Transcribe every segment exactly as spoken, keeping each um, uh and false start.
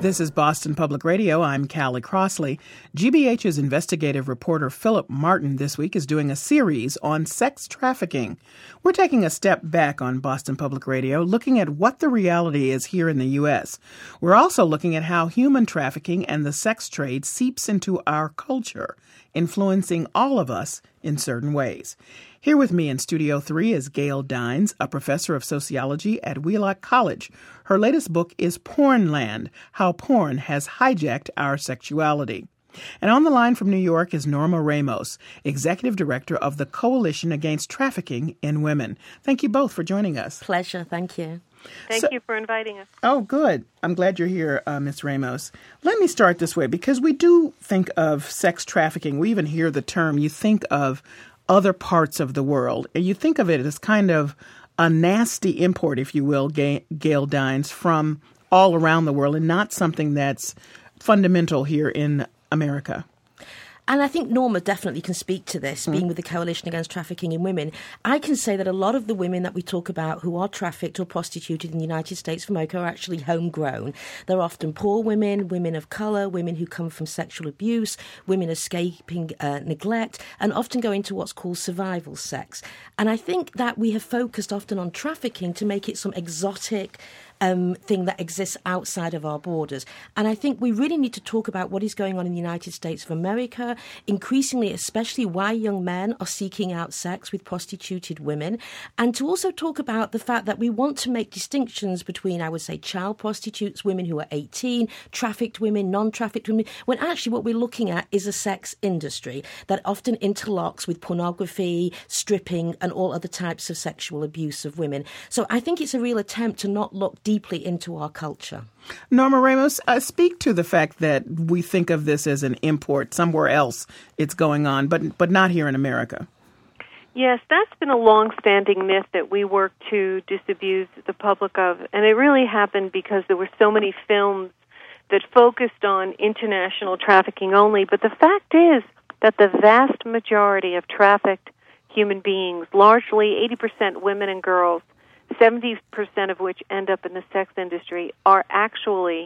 This is Boston Public Radio. I'm Callie Crossley. G B H's investigative reporter Philip Martin this week is doing a series on sex trafficking. We're taking a step back on Boston Public Radio, looking at what the reality is here in the U S. We're also looking at how human trafficking and the sex trade seeps into our culture, influencing all of us in certain ways. Here with me in Studio three is Gail Dines, a professor of sociology at Wheelock College. Her latest book is Pornland: How Porn Has Hijacked Our Sexuality. And on the line from New York is Norma Ramos, executive director of the Coalition Against Trafficking in Women. Thank you both for joining us. Pleasure. Thank you. Thank so, you for inviting us. Oh, good. I'm glad you're here, uh, Miz Ramos. Let me start this way, because we do think of sex trafficking. We even hear the term. You think of other parts of the world, and you think of it as kind of a nasty import, if you will, Gail Dines, from all around the world, and not something that's fundamental here in America. And I think Norma definitely can speak to this, being with the Coalition Against Trafficking in Women. I can say that a lot of the women that we talk about who are trafficked or prostituted in the United States of America are actually homegrown. They're often poor women, women of colour, women who come from sexual abuse, women escaping uh, neglect, and often go into what's called survival sex. And I think that we have focused often on trafficking to make it some exotic Um, thing that exists outside of our borders. And I think we really need to talk about what is going on in the United States of America, increasingly, especially why young men are seeking out sex with prostituted women, and to also talk about the fact that we want to make distinctions between, I would say, child prostitutes, women who are eighteen, trafficked women, non-trafficked women, when actually what we're looking at is a sex industry that often interlocks with pornography, stripping, and all other types of sexual abuse of women. So I think it's a real attempt to not look deep deeply into our culture. Norma Ramos, uh, speak to the fact that we think of this as an import. Somewhere else it's going on, but but not here in America. Yes, that's been a long-standing myth that we work to disabuse the public of. And it really happened because there were so many films that focused on international trafficking only. But the fact is that the vast majority of trafficked human beings, largely eighty percent women and girls, seventy percent of which end up in the sex industry, are actually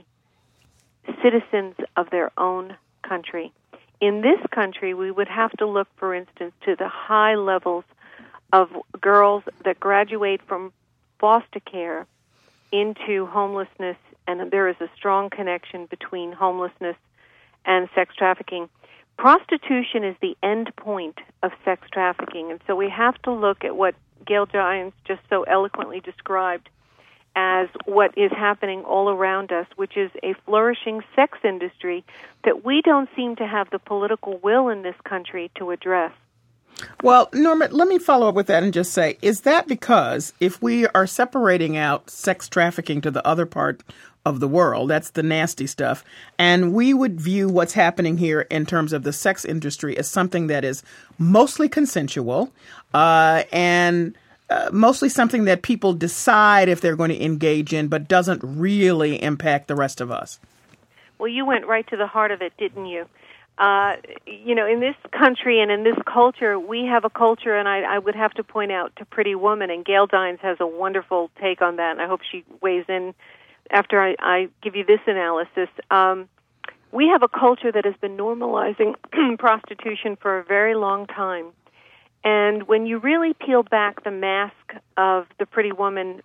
citizens of their own country. In this country, we would have to look, for instance, to the high levels of girls that graduate from foster care into homelessness, and there is a strong connection between homelessness and sex trafficking. Prostitution is the end point of sex trafficking, and so we have to look at what Gail Dines just so eloquently described as what is happening all around us, which is a flourishing sex industry that we don't seem to have the political will in this country to address. Well, Norma, let me follow up with that and just say, is that because if we are separating out sex trafficking to the other part of the world, that's the nasty stuff, and we would view what's happening here in terms of the sex industry as something that is mostly consensual uh, and uh, mostly something that people decide if they're going to engage in, but doesn't really impact the rest of us? Well, you went right to the heart of it, didn't you? Uh, you know, in this country and in this culture, we have a culture, and I, I would have to point out to Pretty Woman, and Gail Dines has a wonderful take on that, and I hope she weighs in after I, I give you this analysis. Um, we have a culture that has been normalizing prostitution for a very long time. And when you really peel back the mask of the Pretty Woman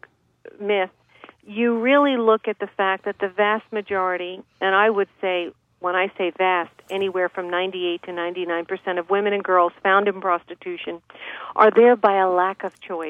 myth, you really look at the fact that the vast majority, and I would say, when I say vast, anywhere from ninety-eight to ninety-nine percent of women and girls found in prostitution are there by a lack of choice.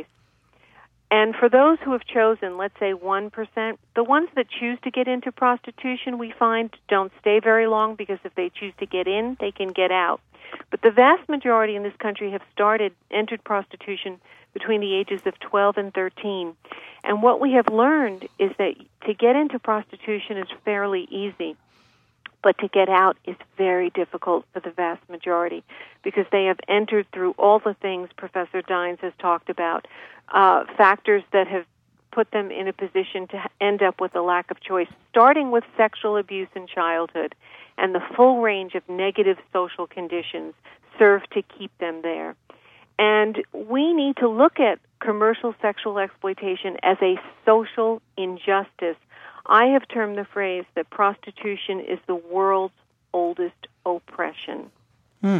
And for those who have chosen, let's say one percent, the ones that choose to get into prostitution, we find, don't stay very long, because if they choose to get in, they can get out. But the vast majority in this country have started, entered prostitution between the ages of twelve and thirteen. And what we have learned is that to get into prostitution is fairly easy, but to get out is very difficult for the vast majority, because they have entered through all the things Professor Dines has talked about, uh, factors that have put them in a position to end up with a lack of choice, starting with sexual abuse in childhood, and the full range of negative social conditions serve to keep them there. And we need to look at commercial sexual exploitation as a social injustice I have termed the phrase that prostitution is the world's oldest oppression. Hmm.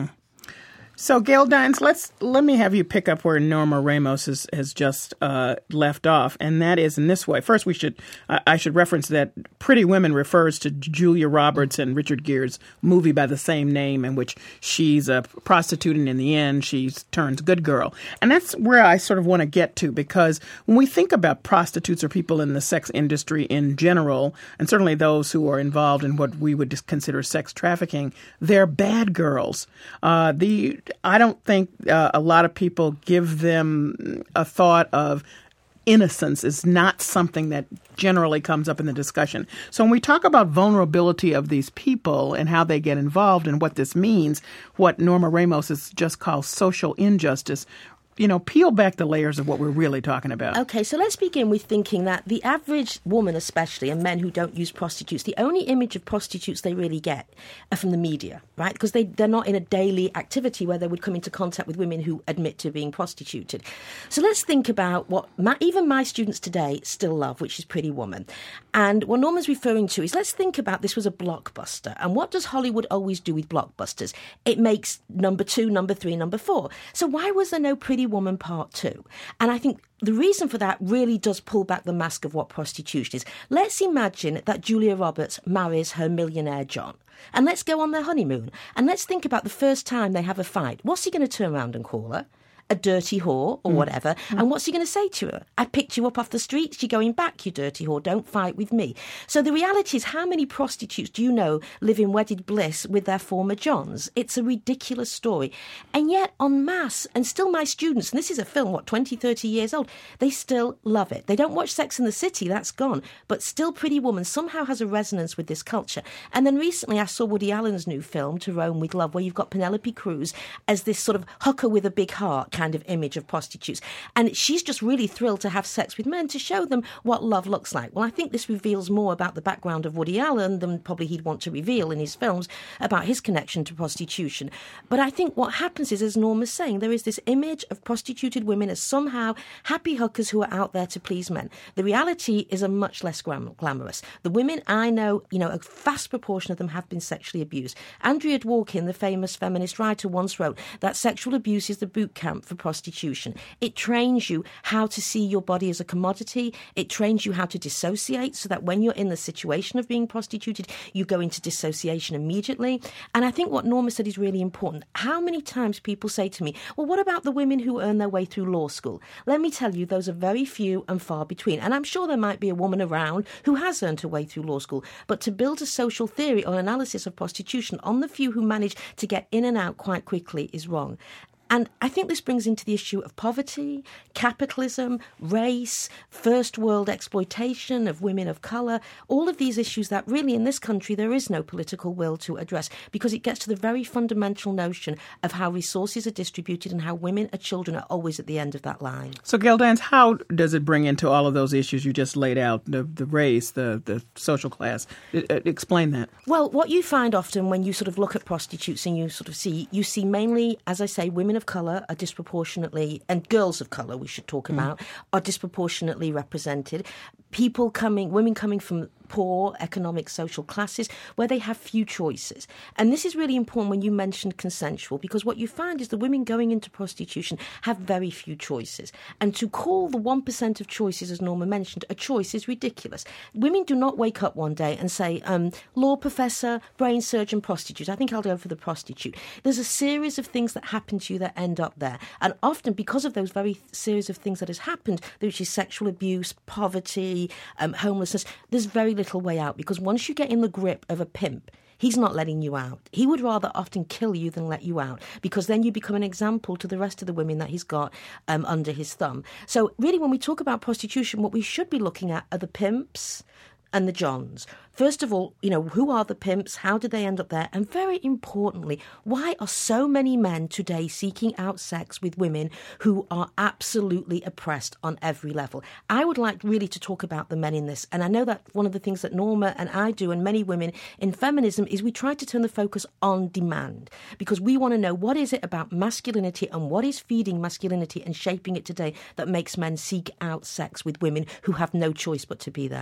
So, Gail Dines, let's let me have you pick up where Norma Ramos has, has just uh, left off, and that is in this way. First, we should uh, I should reference that Pretty Women refers to Julia Roberts and Richard Gere's movie by the same name, in which she's a prostitute, and in the end, she turns good girl. And that's where I sort of want to get to, because when we think about prostitutes or people in the sex industry in general, and certainly those who are involved in what we would consider sex trafficking, they're bad girls. Uh, the I don't think uh, a lot of people give them a thought of innocence is not something that generally comes up in the discussion. So when we talk about vulnerability of these people and how they get involved and what this means, what Norma Ramos has just called social injustice, you know, peel back the layers of what we're really talking about. Okay, so let's begin with thinking that the average woman especially, and men who don't use prostitutes, the only image of prostitutes they really get are from the media, right? Because they, they're not in a daily activity where they would come into contact with women who admit to being prostituted. So let's think about what my, even my students today still love, which is Pretty Woman. And what Norma's referring to is, let's think about this was a blockbuster. And what does Hollywood always do with blockbusters? It makes number two, number three, number four. So why was there no Pretty Woman Part Two? And I think the reason for that really does pull back the mask of what prostitution is. Let's imagine that Julia Roberts marries her millionaire John. And let's go on their honeymoon. And let's think about the first time they have a fight. What's he going to turn around and call her? A dirty whore or whatever. Mm. And what's he going to say to her? I picked you up off the streets. You're going back, you dirty whore. Don't fight with me. So the reality is, how many prostitutes do you know live in wedded bliss with their former Johns? It's a ridiculous story. And yet, en masse, and still my students, and this is a film, what, twenty, thirty years old, they still love it. They don't watch Sex and the City, that's gone. But still Pretty Woman somehow has a resonance with this culture. And then recently I saw Woody Allen's new film, To Rome with Love, where you've got Penelope Cruz as this sort of hooker with a big heart kind of image of prostitutes. And she's just really thrilled to have sex with men to show them what love looks like. Well, I think this reveals more about the background of Woody Allen than probably he'd want to reveal in his films about his connection to prostitution. But I think what happens is, as Norma's saying, there is this image of prostituted women as somehow happy hookers who are out there to please men. The reality is a much less glam- glamorous. The women I know, you know, a vast proportion of them have been sexually abused. Andrea Dworkin, the famous feminist writer, once wrote that sexual abuse is the boot camp for prostitution. It trains you how to see your body as a commodity. It trains you how to dissociate, so that when you're in the situation of being prostituted, you go into dissociation immediately. And I think what Norma said is really important. How many times people say to me, well, what about the women who earn their way through law school? Let me tell you, those are very few and far between. And I'm sure there might be a woman around who has earned her way through law school. But to build a social theory or analysis of prostitution on the few who manage to get in and out quite quickly is wrong. And I think this brings into the issue of poverty, capitalism, race, first world exploitation of women of colour, all of these issues that really in this country there is no political will to address, because it gets to the very fundamental notion of how resources are distributed and how women and children are always at the end of that line. So, Gail Dines, how does it bring into all of those issues you just laid out, the, the race, the, the social class? Explain that. Well, what you find often when you sort of look at prostitutes and you sort of see, you see mainly, as I say, women of colour are disproportionately, and girls of colour we should talk about, mm. are disproportionately represented. People coming, women coming from poor economic social classes where they have few choices. And this is really important when you mentioned consensual, because what you find is the women going into prostitution have very few choices. And to call the one percent of choices, as Norma mentioned, a choice is ridiculous. Women do not wake up one day and say, um, law professor, brain surgeon, prostitute. I think I'll go for the prostitute. There's a series of things that happen to you that end up there. And often because of those very series of things that has happened, which is sexual abuse, poverty, um, homelessness, there's very little way out, because once you get in the grip of a pimp, he's not letting you out. He would rather often kill you than let you out, because then you become an example to the rest of the women that he's got um, under his thumb. So really, when we talk about prostitution, what we should be looking at are the pimps and the Johns. First of all, you know, who are the pimps? How did they end up there? And very importantly, why are so many men today seeking out sex with women who are absolutely oppressed on every level? I would like really to talk about the men in this. And I know that one of the things that Norma and I do, and many women in feminism, is we try to turn the focus on demand, because we want to know what is it about masculinity and what is feeding masculinity and shaping it today that makes men seek out sex with women who have no choice but to be there.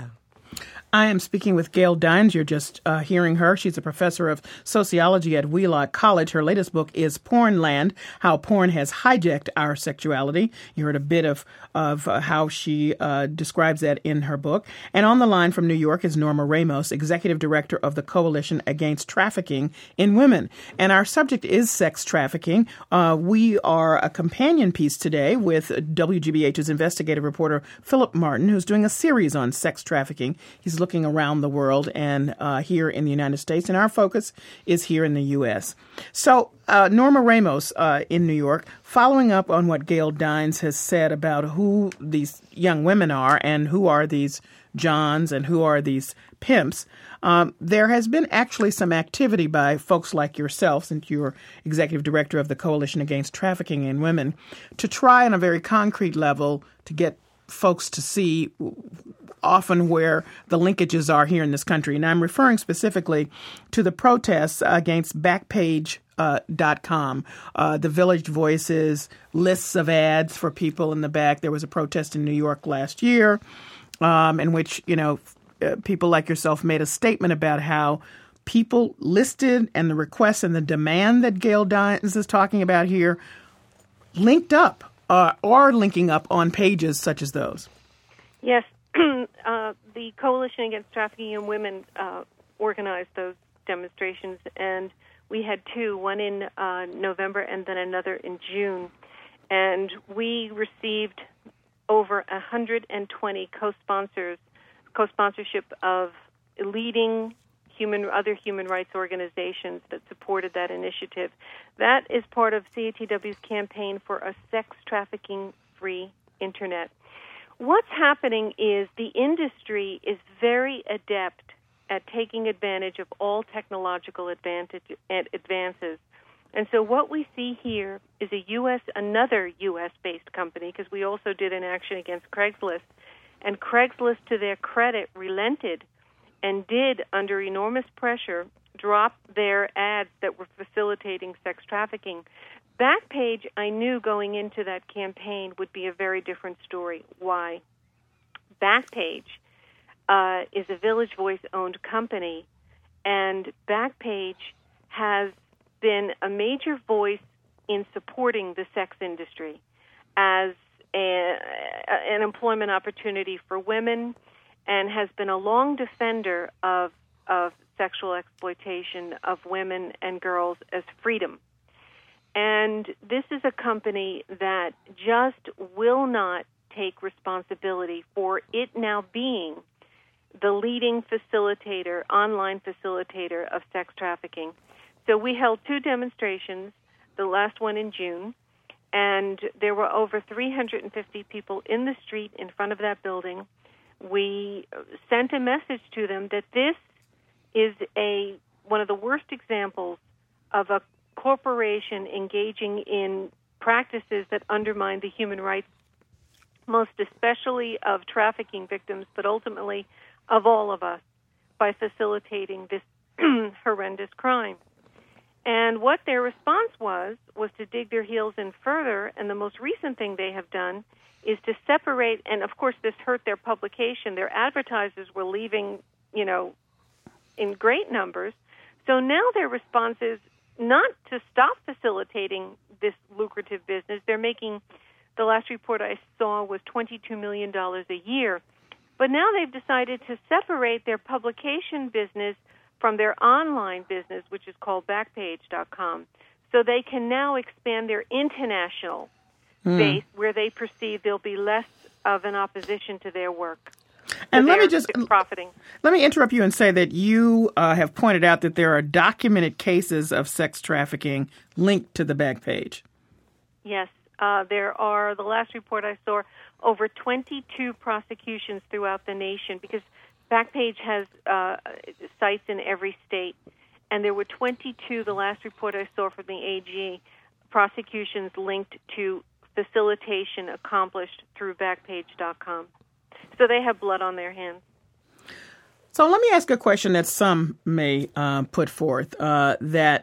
I am speaking with Gail Dines. You're just uh, hearing her. She's a professor of sociology at Wheelock College. Her latest book is Pornland, How Porn Has Hijacked Our Sexuality. You heard a bit of, of uh, how she uh, describes that in her book. And on the line from New York is Norma Ramos, executive director of the Coalition Against Trafficking in Women. And our subject is sex trafficking. Uh, we are a companion piece today with W G B H's investigative reporter Philip Martin, who's doing a series on sex trafficking. He's looking around the world and uh, here in the United States, and our focus is here in the U S. So, uh, Norma Ramos uh, in New York, following up on what Gail Dines has said about who these young women are and who are these Johns and who are these pimps, um, there has been actually some activity by folks like yourself, since you're executive director of the Coalition Against Trafficking in Women, to try on a very concrete level to get folks to see often where the linkages are here in this country. And I'm referring specifically to the protests against Backpage dot com, uh, the Village Voices, lists of ads for people in the back. There was a protest in New York last year um, in which, you know, uh, people like yourself made a statement about how people listed and the requests and the demand that Gail Dines is talking about here linked up uh, or linking up on pages such as those. Yes. Uh, the Coalition Against Trafficking in Women uh, organized those demonstrations, and we had two, one in uh, November and then another in June. And we received over one hundred twenty co-sponsors, co-sponsorship of leading human, other human rights organizations that supported that initiative. That is part of C A T W's campaign for a sex trafficking-free Internet. What's happening is the industry is very adept at taking advantage of all technological advantage, advances. And so what we see here is a U S, another U S-based company, because we also did an action against Craigslist. And Craigslist, to their credit, relented and did, under enormous pressure, drop their ads that were facilitating sex trafficking. Backpage, I knew going into that campaign would be a very different story. Why? Backpage uh, is a Village Voice-owned company, and Backpage has been a major voice in supporting the sex industry as a, an employment opportunity for women, and has been a long defender of, of sexual exploitation of women and girls as freedom. And this is a company that just will not take responsibility for it now being the leading facilitator, online facilitator of sex trafficking. So we held two demonstrations, the last one in June, and there were over three hundred fifty people in the street in front of that building. We sent a message to them that this is a one of the worst examples of a corporation engaging in practices that undermine the human rights, most especially of trafficking victims, but ultimately of all of us, by facilitating this horrendous crime. And what their response was, was to dig their heels in further, and the most recent thing they have done is to separate, and of course this hurt their publication. Their advertisers were leaving, you know, in great numbers. So now their response is not to stop facilitating this lucrative business. They're making, the last report I saw was twenty-two million dollars a year. But now they've decided to separate their publication business from their online business, which is called Backpage dot com. So they can now expand their international mm. base where they perceive there'll be less of an opposition to their work. And let me just profiting. Let me interrupt you and say that you uh, have pointed out that there are documented cases of sex trafficking linked to the Backpage. Yes, uh, there are. The last report I saw, over twenty-two prosecutions throughout the nation, because Backpage has uh, sites in every state, and there were twenty-two. The last report I saw from the A G, prosecutions linked to facilitation accomplished through Backpage dot com. So they have blood on their hands. So let me ask a question that some may uh, put forth, uh, that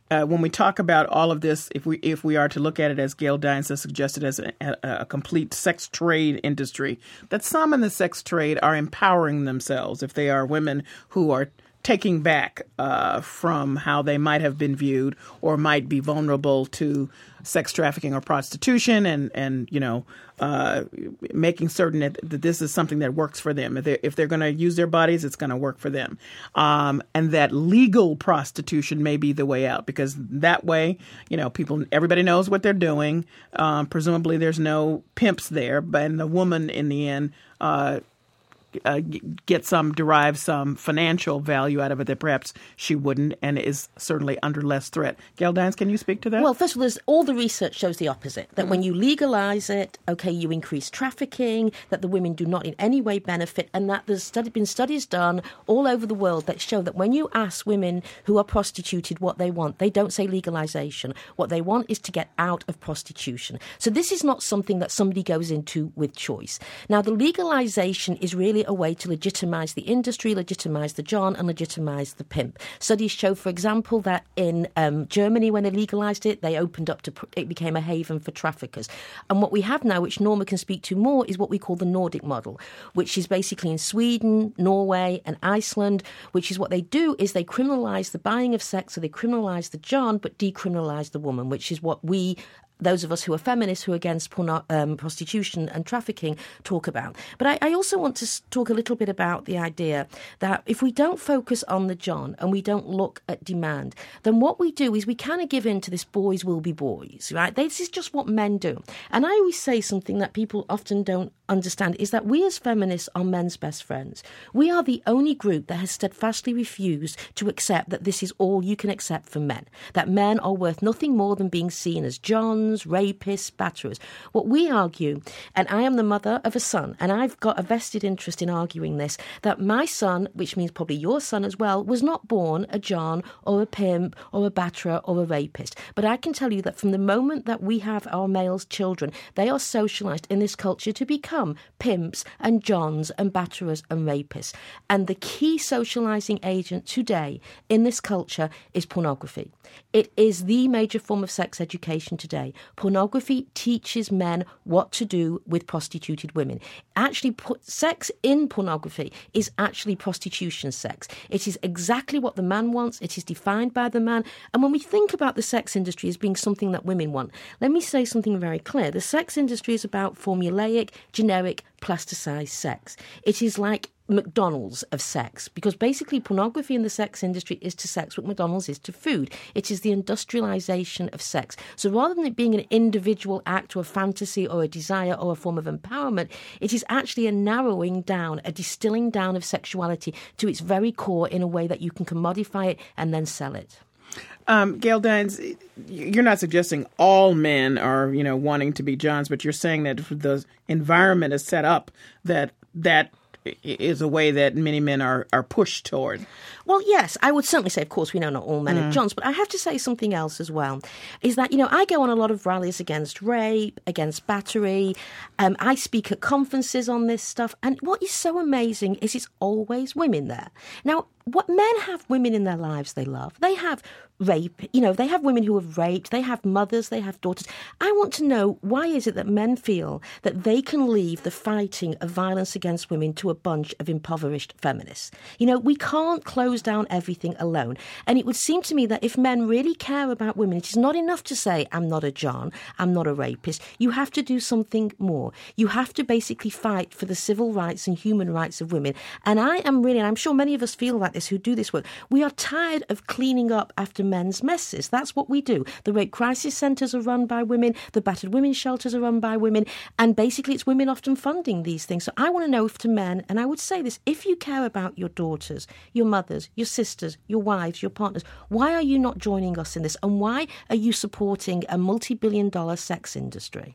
uh, when we talk about all of this, if we if we are to look at it as Gail Dines has suggested as a, a, a complete sex trade industry, that some in the sex trade are empowering themselves if they are women who are taking back uh, from how they might have been viewed or might be vulnerable to sex trafficking or prostitution, and, and you know, uh, making certain that, that this is something that works for them. If they're, if they're going to use their bodies, it's going to work for them. Um, and that legal prostitution may be the way out, because that way, you know, people, everybody knows what they're doing. Um, presumably there's no pimps there, but and the woman in the end uh Uh, get some, derive some financial value out of it that perhaps she wouldn't, and is certainly under less threat. Gail Dines, can you speak to that? Well, first of all, there's, all the research shows the opposite, that mm-hmm. when you legalize it, okay, you increase trafficking, that the women do not in any way benefit, and that there's study, been studies done all over the world that show that when you ask women who are prostituted what they want, they don't say legalization. What they want is to get out of prostitution. So this is not something that somebody goes into with choice. Now, the legalization is really a way to legitimize the industry, legitimize the John, and legitimize the pimp. Studies show, for example, that in um, Germany, when they legalized it, they opened up to, it became a haven for traffickers. And what we have now, which Norma can speak to more, is what we call the Nordic model, which is basically in Sweden, Norway, and Iceland, which is what they do is they criminalize the buying of sex, so they criminalize the John, but decriminalize the woman, which is what we, those of us who are feminists, who are against porno, um, prostitution and trafficking, talk about. But I, I also want to talk a little bit about the idea that if we don't focus on the John and we don't look at demand, then what we do is we kind of give in to this boys will be boys, right? This is just what men do. And I always say something that people often don't understand is that we as feminists are men's best friends. We are the only group that has steadfastly refused to accept that this is all you can accept from men, that men are worth nothing more than being seen as Johns, rapists, batterers. What we argue, and I am the mother of a son, and I've got a vested interest in arguing this, that my son, which means probably your son as well, was not born a John or a pimp or a batterer or a rapist. But I can tell you that from the moment that we have our male children, they are socialised in this culture to become pimps and Johns and batterers and rapists. And the key socialising agent today in this culture is pornography. It is the major form of sex education today. Pornography teaches men what to do with prostituted women. Actually, put sex in pornography is actually prostitution sex. It is exactly what the man wants. It is defined by the man. And when we think about the sex industry as being something that women want, let me say something very clear. The sex industry is about formulaic, generic, plasticized sex. It is like McDonald's of sex, because basically pornography in the sex industry is to sex what McDonald's is to food. It is the industrialization of sex. So rather than it being an individual act or a fantasy or a desire or a form of empowerment, it is actually a narrowing down, a distilling down of sexuality to its very core in a way that you can commodify it and then sell it. Um, Gail Dines, you're not suggesting all men are, you know, wanting to be Johns, but you're saying that the environment is set up that that is a way that many men are, are pushed toward. Well, yes, I would certainly say, of course, we know not all men mm. are Johns, but I have to say something else as well, is that, you know, I go on a lot of rallies against rape, against battery. Um, I speak at conferences on this stuff. And what is so amazing is it's always women there. Now, what men have women in their lives they love. They have rape, you know, they have women who have raped, they have mothers, they have daughters. I want to know, why is it that men feel that they can leave the fighting of violence against women to a bunch of impoverished feminists? You know, we can't close down everything alone. And it would seem to me that if men really care about women, it is not enough to say, I'm not a John, I'm not a rapist. You have to do something more. You have to basically fight for the civil rights and human rights of women. And I am really, and I'm sure many of us feel like this who do this work, we are tired of cleaning up after men's messes. That's what we do. The rape crisis centres are run by women, the battered women's shelters are run by women, and basically it's women often funding these things. So I want to know if to men, and I would say this, if you care about your daughters, your mothers, your sisters, your wives, your partners, why are you not joining us in this? And why are you supporting a multi-billion dollar sex industry?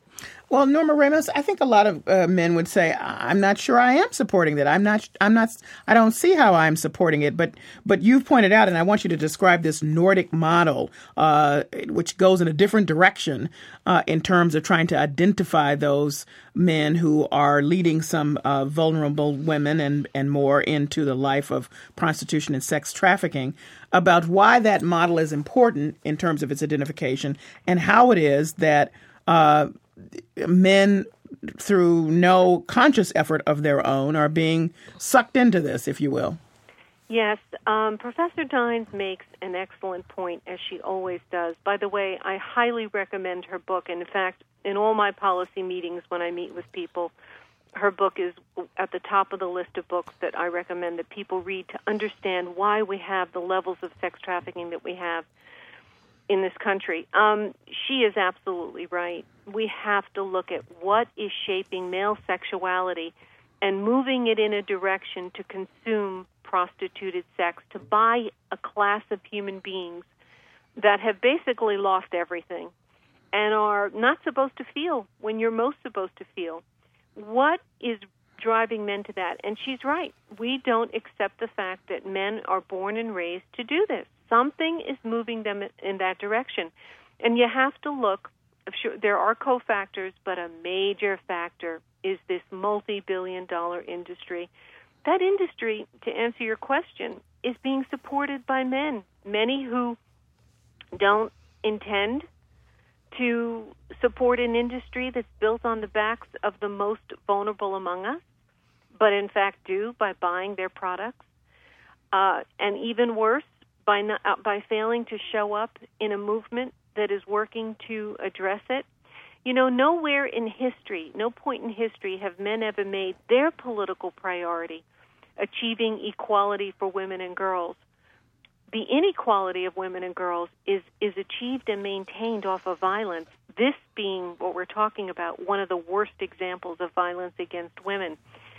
Well, Norma Ramos, I think a lot of uh, men would say, "I'm not sure I am supporting that. I'm not. I'm not. I don't see how I'm supporting it." But but you've pointed out, and I want you to describe this Nordic model, uh, which goes in a different direction uh, in terms of trying to identify those men who are leading some uh, vulnerable women and and more into the life of prostitution and sex trafficking. About why that model is important in terms of its identification, and how it is that uh, men, through no conscious effort of their own, are being sucked into this, if you will. Yes, um, Professor Dines makes an excellent point, as she always does. By the way, I highly recommend her book. And in fact, in all my policy meetings when I meet with people, her book is at the top of the list of books that I recommend that people read to understand why we have the levels of sex trafficking that we have in this country. Um, she is absolutely right. We have to look at what is shaping male sexuality and moving it in a direction to consume prostituted sex, to buy a class of human beings that have basically lost everything and are not supposed to feel when you're most supposed to feel. What is driving men to that? And she's right. We don't accept the fact that men are born and raised to do this. Something is moving them in that direction. And you have to look. Sure, there are cofactors, but a major factor is this multi-billion dollar industry. That industry, to answer your question, is being supported by men, many who don't intend to support an industry that's built on the backs of the most vulnerable among us, but in fact do by buying their products, uh, and even worse, by not, uh, by failing to show up in a movement that is working to address it. You know, nowhere in history, no point in history have men ever made their political priority achieving equality for women and girls. The inequality of women and girls is, is achieved and maintained off of violence, this being what we're talking about, one of the worst examples of violence against women.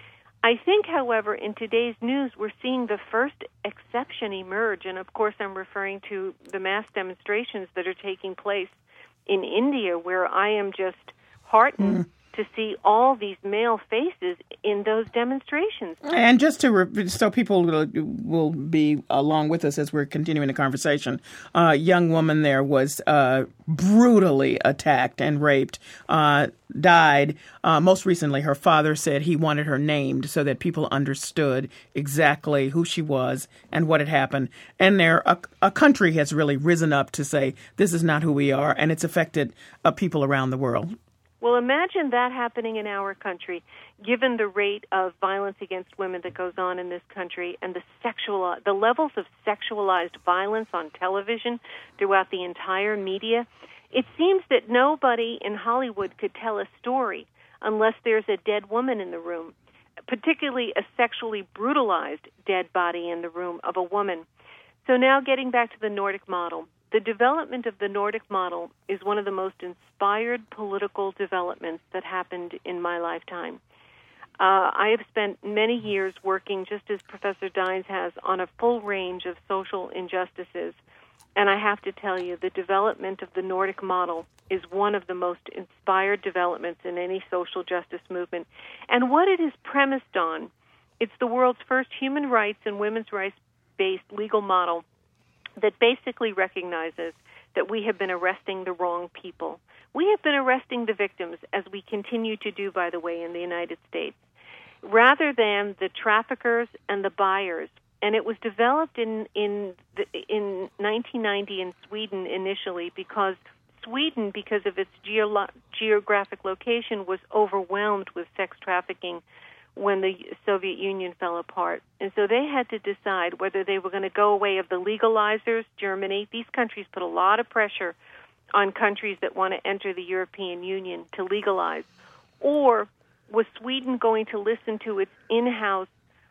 I think, however, in today's news, we're seeing the first exception emerge, and of course I'm referring to the mass demonstrations that are taking place in India, where I am just heartened mm. to see all these male faces in those demonstrations. And just to re- so people will, will be along with us as we're continuing the conversation, a young woman there was uh, brutally attacked and raped, uh, died. Uh, most recently, her father said he wanted her named so that people understood exactly who she was and what had happened. And there, a, a country has really risen up to say, this is not who we are, and it's affected uh, people around the world. Well, imagine that happening in our country, given the rate of violence against women that goes on in this country and the sexual, the levels of sexualized violence on television throughout the entire media. It seems that nobody in Hollywood could tell a story unless there's a dead woman in the room, particularly a sexually brutalized dead body in the room of a woman. So now getting back to the Nordic model. The development of the Nordic model is one of the most inspired political developments that happened in my lifetime. Uh, I have spent many years working, just as Professor Dines has, on a full range of social injustices. And I have to tell you, the development of the Nordic model is one of the most inspired developments in any social justice movement. And what it is premised on, it's the world's first human rights and women's rights-based legal model that basically recognizes that we have been arresting the wrong people. We have been arresting the victims, as we continue to do, by the way, in the United States, rather than the traffickers and the buyers. And it was developed in in the, in nineteen ninety in Sweden initially because Sweden, because of its geolo- geographic location, was overwhelmed with sex trafficking when the Soviet Union fell apart. And so they had to decide whether they were going to go away of the legalizers, Germany. These countries put a lot of pressure on countries that want to enter the European Union to legalize. Or was Sweden going to listen to its in-house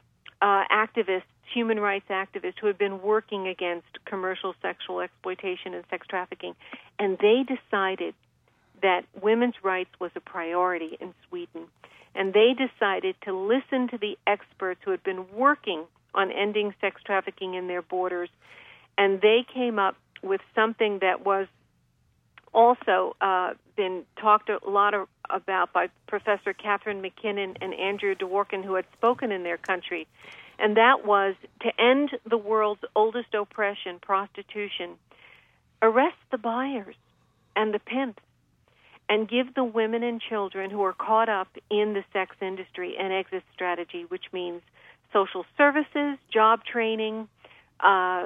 uh, activists, human rights activists, who had been working against commercial sexual exploitation and sex trafficking? And they decided that women's rights was a priority in Sweden. And they decided to listen to the experts who had been working on ending sex trafficking in their borders. And they came up with something that was also uh, been talked a lot of, about by Professor Catherine McKinnon and Andrew Dworkin, who had spoken in their country, and that was to end the world's oldest oppression, prostitution, arrest the buyers and the pimps, and give the women and children who are caught up in the sex industry an exit strategy, which means social services, job training, uh,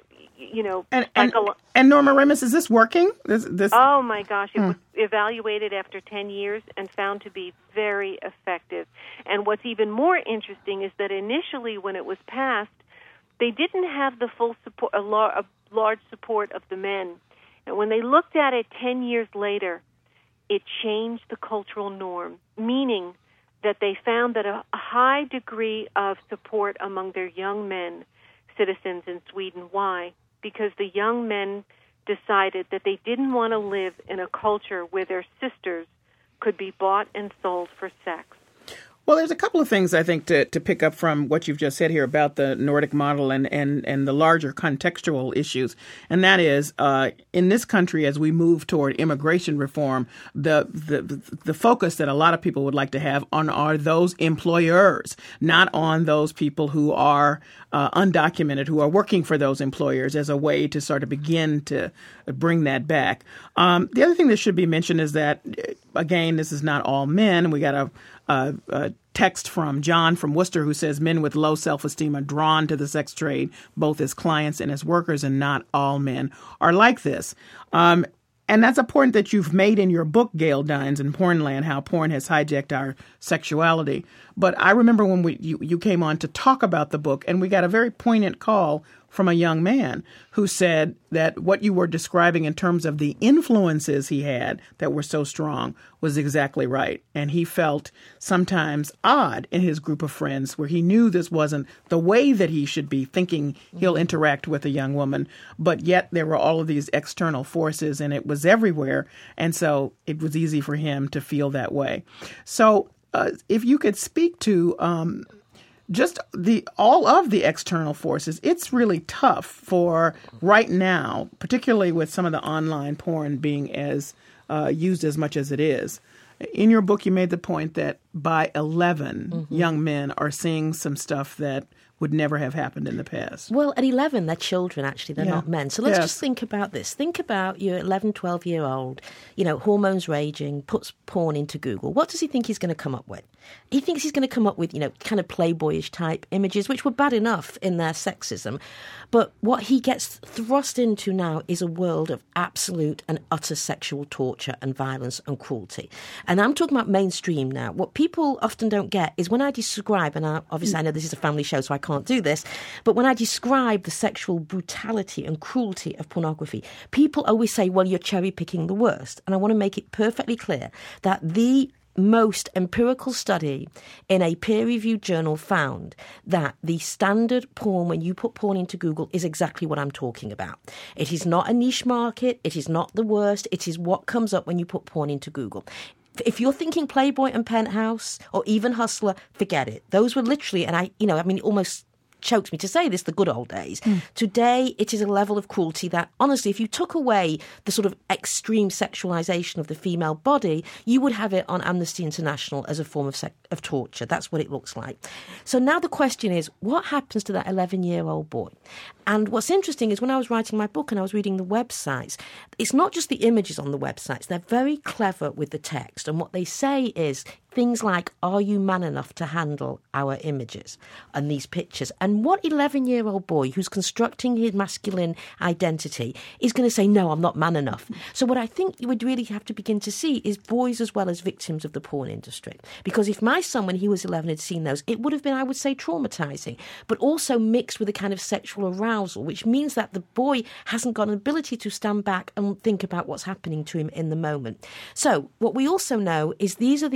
you know, and, and, psycholo- and Norma Remus, is this working? This, this... Oh my gosh, it hmm. was evaluated after ten years and found to be very effective. And what's even more interesting is that initially, when it was passed, they didn't have the full support, a, lar- a large support of the men. And when they looked at it ten years later, it changed the cultural norm, meaning that they found that a, a high degree of support among their young men citizens in Sweden. Why? Because the young men decided that they didn't want to live in a culture where their sisters could be bought and sold for sex. Well, there's a couple of things I think to, to pick up from what you've just said here about the Nordic model and, and, and the larger contextual issues. And that is, uh, in this country, as we move toward immigration reform, the, the the focus that a lot of people would like to have on are those employers, not on those people who are uh, undocumented, who are working for those employers, as a way to sort of begin to bring that back. Um, the other thing that should be mentioned is that, again, this is not all men. We got a Uh, a text from John from Worcester who says men with low self-esteem are drawn to the sex trade, both as clients and as workers, and not all men are like this. Um, and that's a point that you've made in your book, Gail Dines, in Pornland, how porn has hijacked our sexuality. But I remember when we you, you came on to talk about the book, and we got a very poignant call from a young man who said that what you were describing in terms of the influences he had that were so strong was exactly right. And he felt sometimes odd in his group of friends where he knew this wasn't the way that he should be thinking he'll interact with a young woman. But yet there were all of these external forces and it was everywhere. And so it was easy for him to feel that way. So uh, if you could speak to um, just the all of the external forces, it's really tough for right now, particularly with some of the online porn being as uh, used as much as it is. In your book, you made the point that by eleven, mm-hmm. young men are seeing some stuff that would never have happened in the past. Well, at eleven, they're children, actually. They're yeah. not men. So let's yes. just think about this. Think about your eleven, twelve-year-old, you know, hormones raging, puts porn into Google. What does he think he's going to come up with? He thinks he's going to come up with, you know, kind of Playboyish type images, which were bad enough in their sexism. But what he gets thrust into now is a world of absolute and utter sexual torture and violence and cruelty. And I'm talking about mainstream now. What people often don't get is when I describe, and I, obviously I know this is a family show, so I can't do this, but when I describe the sexual brutality and cruelty of pornography, people always say, well, you're cherry-picking the worst. And I want to make it perfectly clear that the most empirical study in a peer-reviewed journal found that the standard porn, when you put porn into Google, is exactly what I'm talking about. It is not a niche market. It is not the worst. It is what comes up when you put porn into Google. If you're thinking Playboy and Penthouse or even Hustler, forget it. Those were literally, and I, you know, I mean, almost chokes me to say this, the good old days. Mm. Today, it is a level of cruelty that, honestly, if you took away the sort of extreme sexualization of the female body, you would have it on Amnesty International as a form of sec- of torture. That's what it looks like. So now the question is, what happens to that eleven-year-old boy? And what's interesting is when I was writing my book and I was reading the websites, it's not just the images on the websites. They're very clever with the text. And what they say is things like, are you man enough to handle our images and these pictures? And what eleven-year-old boy who's constructing his masculine identity is going to say, no, I'm not man enough? So what I think you would really have to begin to see is boys as well as victims of the porn industry. Because if my son, when he was eleven, had seen those, it would have been, I would say, traumatizing, but also mixed with a kind of sexual arousal, which means that the boy hasn't got an ability to stand back and think about what's happening to him in the moment. So what we also know is these are the age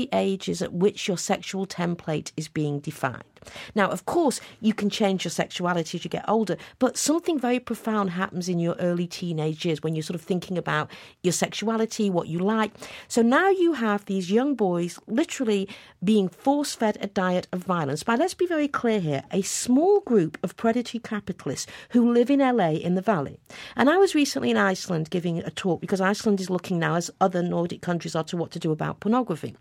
stages at which your sexual template is being defined. Now, of course, you can change your sexuality as you get older, but something very profound happens in your early teenage years when you're sort of thinking about your sexuality, what you like. So now you have these young boys literally being force-fed a diet of violence by, let's be very clear here, a small group of predatory capitalists who live in L A in the Valley. And I was recently in Iceland giving a talk because Iceland is looking now, as other Nordic countries are, to what to do about pornography.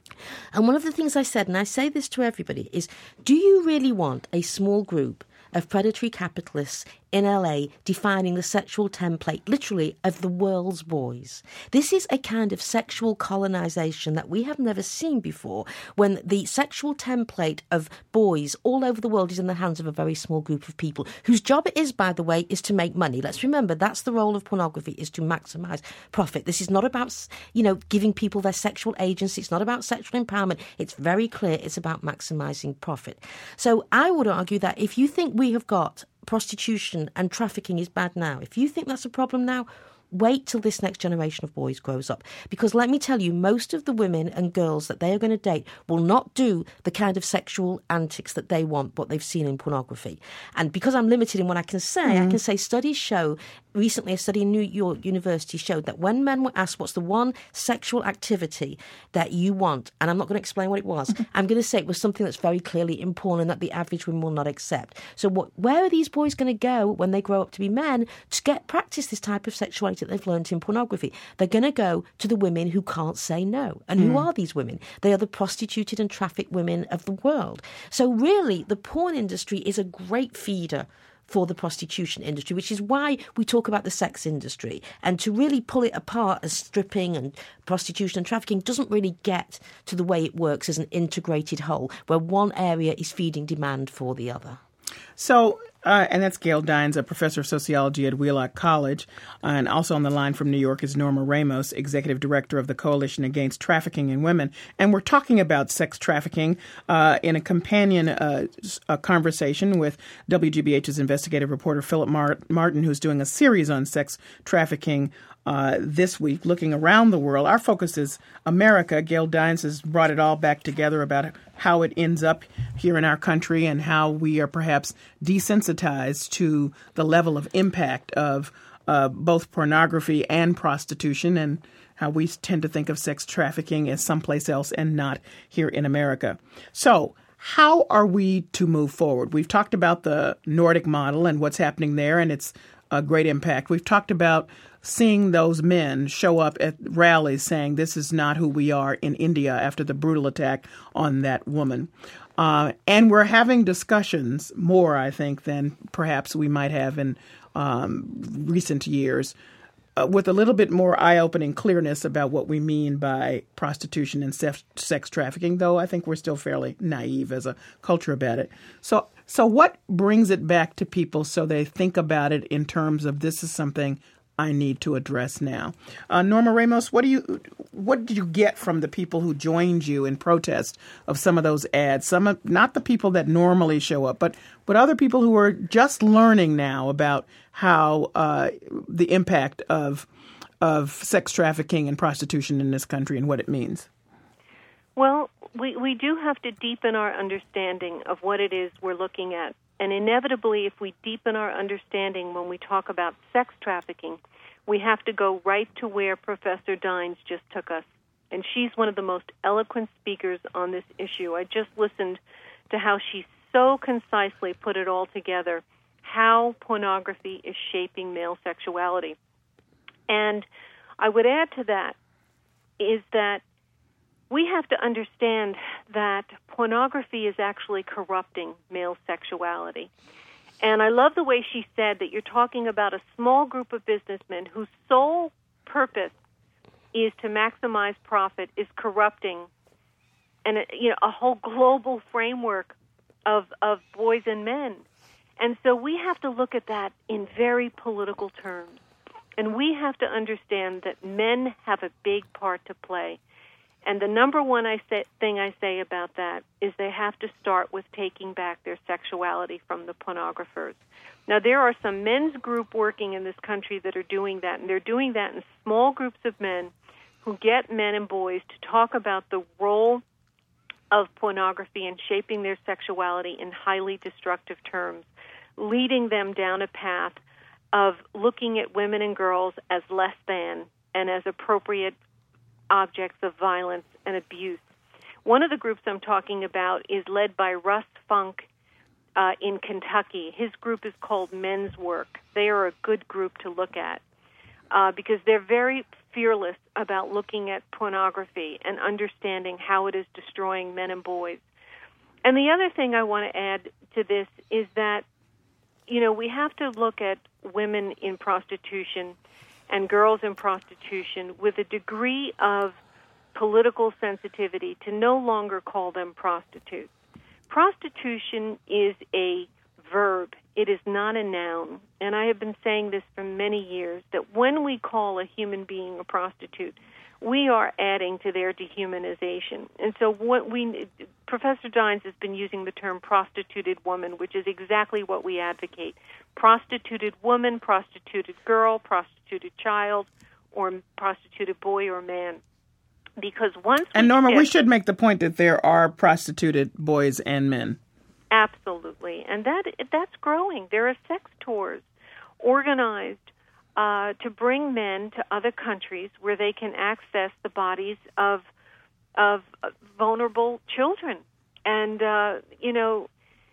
And one of the things I said, and I say this to everybody, is do you really want a small group of predatory capitalists in L A defining the sexual template, literally, of the world's boys? This is a kind of sexual colonization that we have never seen before, when the sexual template of boys all over the world is in the hands of a very small group of people, whose job it is, by the way, is to make money. Let's remember, that's the role of pornography, is to maximize profit. This is not about, you know, giving people their sexual agency. It's not about sexual empowerment. It's very clear it's about maximizing profit. So I would argue that if you think we have got prostitution and trafficking is bad now, if you think that's a problem now, wait till this next generation of boys grows up. Because let me tell you, most of the women and girls that they are going to date will not do the kind of sexual antics that they want, what they've seen in pornography. And because I'm limited in what I can say, mm. I can say studies show, recently a study in New York University showed that when men were asked what's the one sexual activity that you want, and I'm not going to explain what it was, I'm going to say it was something that's very clearly in porn and that the average woman will not accept. So what, where are these boys going to go when they grow up to be men to get practice this type of sexuality that they've learned in pornography? They're going to go to the women who can't say no. And who mm. are these women? They are the prostituted and trafficked women of the world. So really, the porn industry is a great feeder for the prostitution industry, which is why we talk about the sex industry. And to really pull it apart as stripping and prostitution and trafficking doesn't really get to the way it works as an integrated whole, where one area is feeding demand for the other. So, uh, and that's Gail Dines, a professor of sociology at Wheelock College. And also on the line from New York is Norma Ramos, executive director of the Coalition Against Trafficking in Women. And we're talking about sex trafficking uh, in a companion uh, a conversation with W G B H's investigative reporter Philip Martin, who's doing a series on sex trafficking Uh, this week, looking around the world. Our focus is America. Gail Dines has brought it all back together about how it ends up here in our country and how we are perhaps desensitized to the level of impact of uh, both pornography and prostitution, and how we tend to think of sex trafficking as someplace else and not here in America. So, how are we to move forward? We've talked about the Nordic model and what's happening there, and its a great impact. We've talked about seeing those men show up at rallies saying this is not who we are in India after the brutal attack on that woman. Uh, and we're having discussions more, I think, than perhaps we might have in um, recent years uh, with a little bit more eye-opening clearness about what we mean by prostitution and sex, sex trafficking, though I think we're still fairly naive as a culture about it. So, so what brings it back to people so they think about it in terms of this is something I need to address now? Uh, Norma Ramos, what do you, what did you get from the people who joined you in protest of some of those ads? Some of, not the people that normally show up, but but other people who are just learning now about how uh, the impact of of sex trafficking and prostitution in this country and what it means. Well, we we do have to deepen our understanding of what it is we're looking at. And inevitably, if we deepen our understanding when we talk about sex trafficking, we have to go right to where Professor Dines just took us. And she's one of the most eloquent speakers on this issue. I just listened to how she so concisely put it all together, how pornography is shaping male sexuality. And I would add to that is that we have to understand that pornography is actually corrupting male sexuality. And I love the way she said that you're talking about a small group of businessmen whose sole purpose is to maximize profit, is corrupting and you know a whole global framework of of boys and men. And so we have to look at that in very political terms. And we have to understand that men have a big part to play. And the number one I say, thing I say about that is they have to start with taking back their sexuality from the pornographers. Now, there are some men's group working in this country that are doing that, and they're doing that in small groups of men who get men and boys to talk about the role of pornography and shaping their sexuality in highly destructive terms, leading them down a path of looking at women and girls as less than and as appropriate objects of violence and abuse. One of the groups I'm talking about is led by Russ Funk uh, in Kentucky. His group is called Men's Work. They are a good group to look at uh, because they're very fearless about looking at pornography and understanding how it is destroying men and boys. And the other thing I want to add to this is that, you know, we have to look at women in prostitution and girls in prostitution with a degree of political sensitivity to no longer call them prostitutes. Prostitution is a verb. It is not a noun. And I have been saying this for many years, that when we call a human being a prostitute, we are adding to their dehumanization. And so what we, Professor Dines has been using the term prostituted woman, which is exactly what we advocate. Prostituted woman, prostituted girl, prostituted child, or prostituted boy or man. Because once And we Norma, get, we should make the point that there are prostituted boys and men. Absolutely. And that that's growing. There are sex tours organized uh, to bring men to other countries where they can access the bodies of of vulnerable children. And, uh, you know,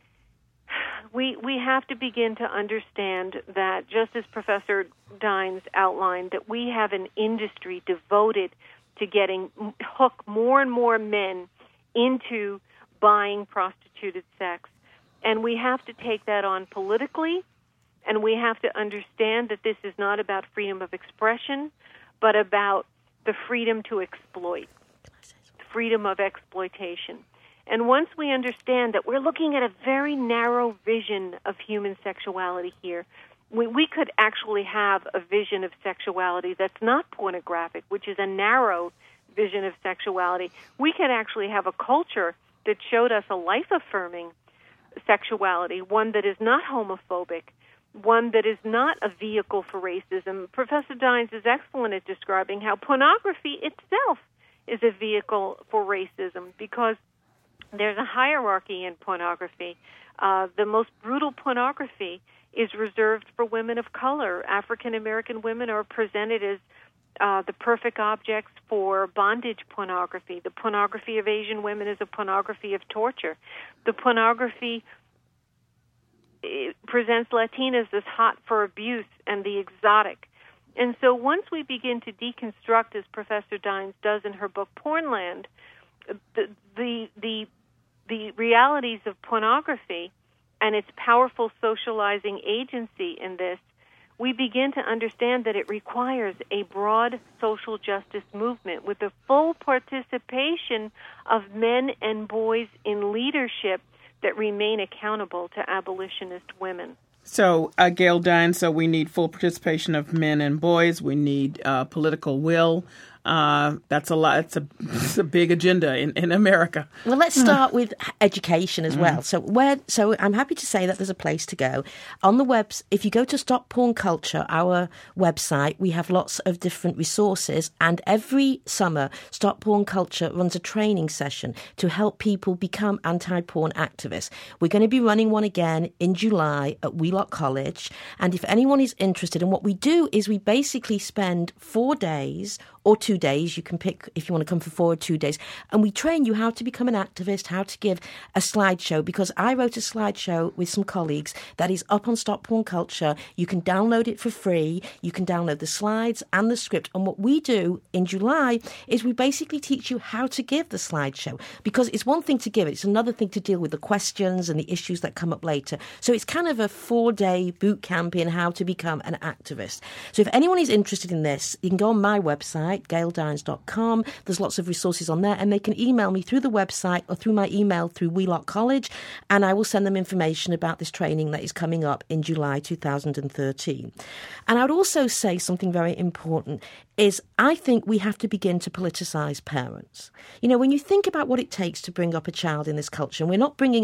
we we have to begin to understand that, just as Professor Dines outlined, that we have an industry devoted to getting hook more and more men into buying prostituted sex. And we have to take that on politically, and we have to understand that this is not about freedom of expression, but about the freedom to exploit, freedom of exploitation. And once we understand that we're looking at a very narrow vision of human sexuality here, we, we could actually have a vision of sexuality that's not pornographic, which is a narrow vision of sexuality. We could actually have a culture that showed us a life-affirming sexuality, one that is not homophobic, one that is not a vehicle for racism. Professor Dines is excellent at describing how pornography itself is a vehicle for racism, because there's a hierarchy in pornography. Uh, the most brutal pornography is reserved for women of color. African American women are presented as uh, the perfect objects for bondage pornography. The pornography of Asian women is a pornography of torture. The pornography presents Latinas as hot for abuse and the exotic. And so once we begin to deconstruct, as Professor Dines does in her book Pornland, the the the, the realities of pornography and its powerful socializing agency in this, we begin to understand that it requires a broad social justice movement with the full participation of men and boys in leadership that remain accountable to abolitionist women. So, uh, Gail Dines, so we need full participation of men and boys. We need uh, political will. Uh, that's a lot. It's a, it's a big agenda in, in America. Well, let's start with education as well. So, where? So, I'm happy to say that there's a place to go on the webs. If you go to Stop Porn Culture, our website, we have lots of different resources. And every summer, Stop Porn Culture runs a training session to help people become anti-porn activists. We're going to be running one again in July at Wheelock College. And if anyone is interested, and what we do is we basically spend four days or two days. You can pick if you want to come for four or two days. And we train you how to become an activist, how to give a slideshow, because I wrote a slideshow with some colleagues that is up on Stop Porn Culture. You can download it for free. You can download the slides and the script. And what we do in July is we basically teach you how to give the slideshow, because it's one thing to give it. It's another thing to deal with the questions and the issues that come up later. So it's kind of a four-day boot camp in how to become an activist. So if anyone is interested in this, you can go on my website, gail dines dot com. There's lots of resources on there, and they can email me through the website or through my email through Wheelock College, and I will send them information about this training that is coming up in July two thousand thirteen. And I would also say something very important is I think we have to begin to politicise parents. You know, when you think about what it takes to bring up a child in this culture, and we're not bringing up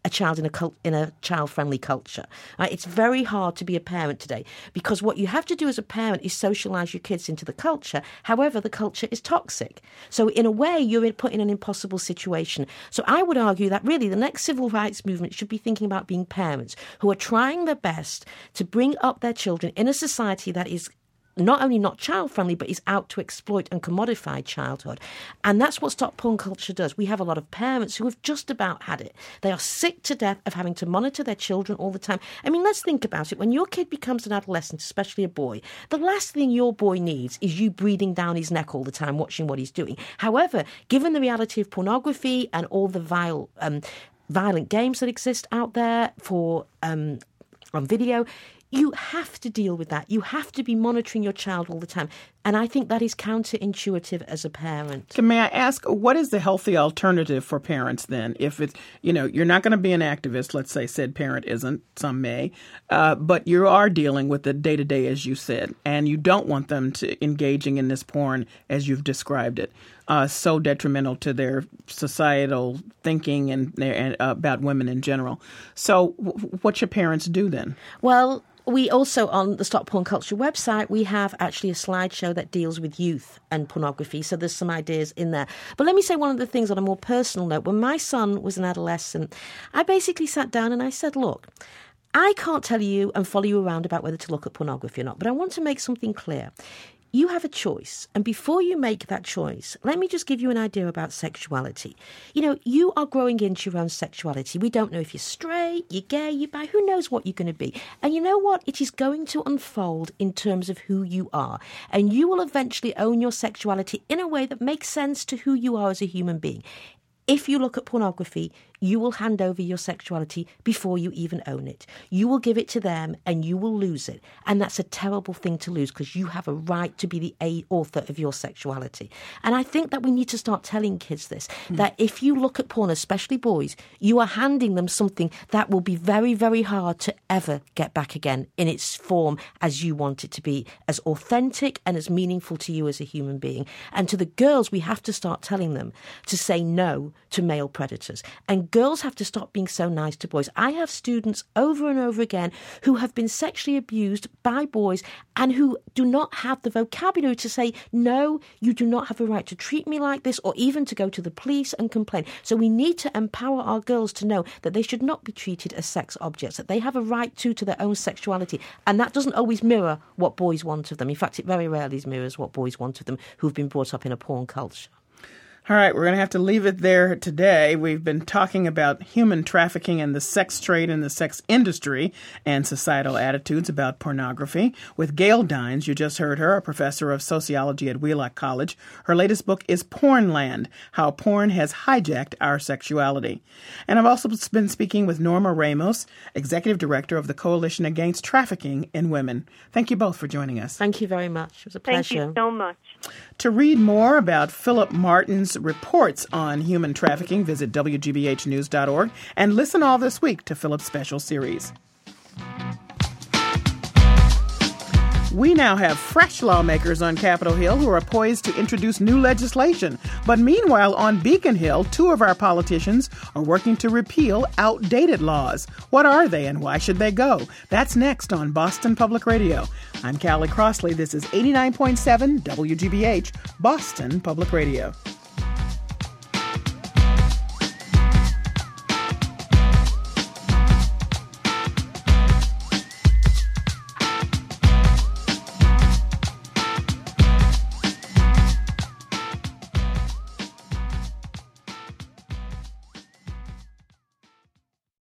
a child in a cult, in a child-friendly culture. Right? It's very hard to be a parent today because what you have to do as a parent is socialise your kids into the culture. However, the culture is toxic. So in a way, you're put in an impossible situation. So I would argue that really the next civil rights movement should be thinking about being parents who are trying their best to bring up their children in a society that is not only not child-friendly, but is out to exploit and commodify childhood. And that's what stop porn culture does. We have a lot of parents who have just about had it. They are sick to death of having to monitor their children all the time. I mean, let's think about it. When your kid becomes an adolescent, especially a boy, the last thing your boy needs is you breathing down his neck all the time, watching what he's doing. However, given the reality of pornography and all the vile, um, violent games that exist out there for um, on video, you have to deal with that. You have to be monitoring your child all the time. And I think that is counterintuitive as a parent. May I ask, what is the healthy alternative for parents then? If it's, you know, you're not going to be an activist, let's say said parent isn't, some may, uh, but you are dealing with the day-to-day, as you said, and you don't want them to engaging in this porn as you've described it, uh, so detrimental to their societal thinking and, their, and uh, about women in general. So w- what should parents do then? Well, we also, on the Stop Porn Culture website, we have actually a slideshow that deals with youth and pornography. So there's some ideas in there. But let me say one of the things on a more personal note. When my son was an adolescent, I basically sat down and I said, look, I can't tell you and follow you around about whether to look at pornography or not, but I want to make something clear. You have a choice. And before you make that choice, let me just give you an idea about sexuality. You know, you are growing into your own sexuality. We don't know if you're straight, you're gay, you're bi, who knows what you're going to be. And you know what? It is going to unfold in terms of who you are. And you will eventually own your sexuality in a way that makes sense to who you are as a human being. If you look at pornography, you will hand over your sexuality before you even own it. You will give it to them and you will lose it. And that's a terrible thing to lose because you have a right to be the a- author of your sexuality. And I think that we need to start telling kids this, mm. that if you look at porn, especially boys, you are handing them something that will be very, very hard to ever get back again in its form as you want it to be, as authentic and as meaningful to you as a human being. And to the girls, we have to start telling them to say no to male predators. And girls have to stop being so nice to boys. I have students over and over again who have been sexually abused by boys and who do not have the vocabulary to say, no, you do not have a right to treat me like this, or even to go to the police and complain. So we need to empower our girls to know that they should not be treated as sex objects, that they have a right to to their own sexuality. And that doesn't always mirror what boys want of them. In fact, it very rarely mirrors what boys want of them who've been brought up in a porn culture. All right, we're going to have to leave it there today. We've been talking about human trafficking and the sex trade and the sex industry and societal attitudes about pornography with Gail Dines. You just heard her, a professor of sociology at Wheelock College. Her latest book is Pornland, How Porn Has Hijacked Our Sexuality. And I've also been speaking with Norma Ramos, executive director of the Coalition Against Trafficking in Women. Thank you both for joining us. Thank you very much. It was a pleasure. Thank you so much. To read more about Philip Martin's reports on human trafficking, visit W G B H news dot org and listen all this week to Philip's special series. We now have fresh lawmakers on Capitol Hill who are poised to introduce new legislation. But meanwhile, on Beacon Hill, two of our politicians are working to repeal outdated laws. What are they and why should they go? That's next on Boston Public Radio. I'm Callie Crossley. This is eighty-nine point seven W G B H, Boston Public Radio.